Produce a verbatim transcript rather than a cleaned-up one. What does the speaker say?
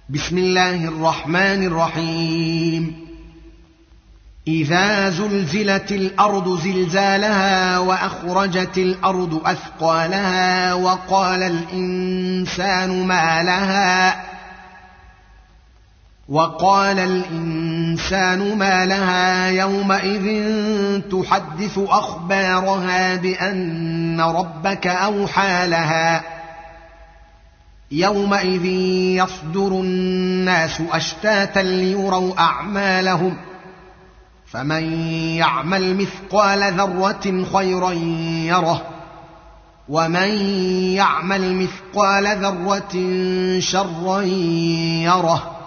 بسم الله الرحمن الرحيم إذا زلزلت الأرض زلزالها وأخرجت الأرض أثقالها وقال الإنسان ما لها وقال الإنسان ما لها يومئذ تحدث أخبارها بأن ربك أوحى لها يومئذ يصدر الناس أشتاتا ليروا أعمالهم فمن يعمل مثقال ذرة خيرا يره ومن يعمل مثقال ذرة شرا يره